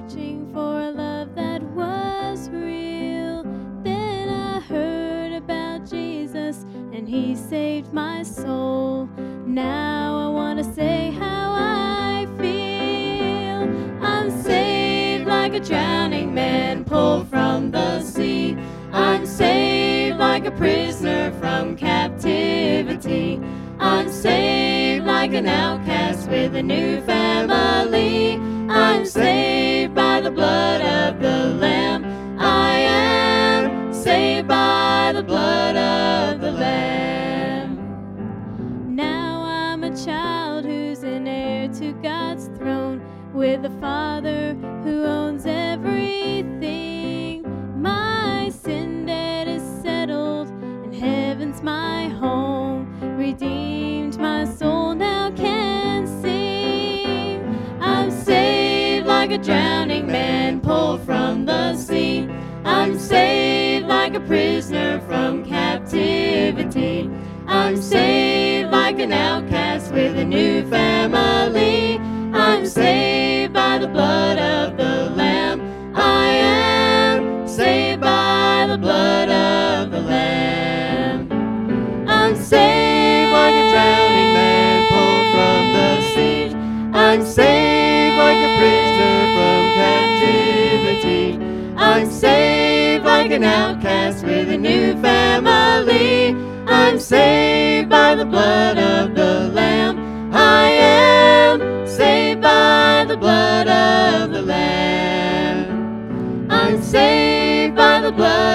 searching for a love that was real. Then I heard about Jesus and he saved my soul. Now I want to say how I feel. I'm saved like a drowning man pulled from the sea. I'm saved like a prisoner from captivity. I'm saved like an outcast with a new family. I'm saved by the blood of the Lamb. I am saved by the blood of the Lamb. Now I'm a child who's an heir to God's throne, with a Father who owns everything. My sin debt is settled, and heaven's my home. Redeemed, my soul now can sing. I'm saved like a drowning man pulled from the sea. I'm saved like a prisoner from captivity. I'm saved like an outcast with a new family. I'm saved by the blood of the Lamb. I am saved by the blood of the Lamb. I'm saved like a drowning man pulled from the sea. I'm saved like a prisoner from captivity. I'm saved like an outcast with a new family. I'm saved by the blood of the Lamb. I am saved by the blood of the Lamb. I'm saved by the blood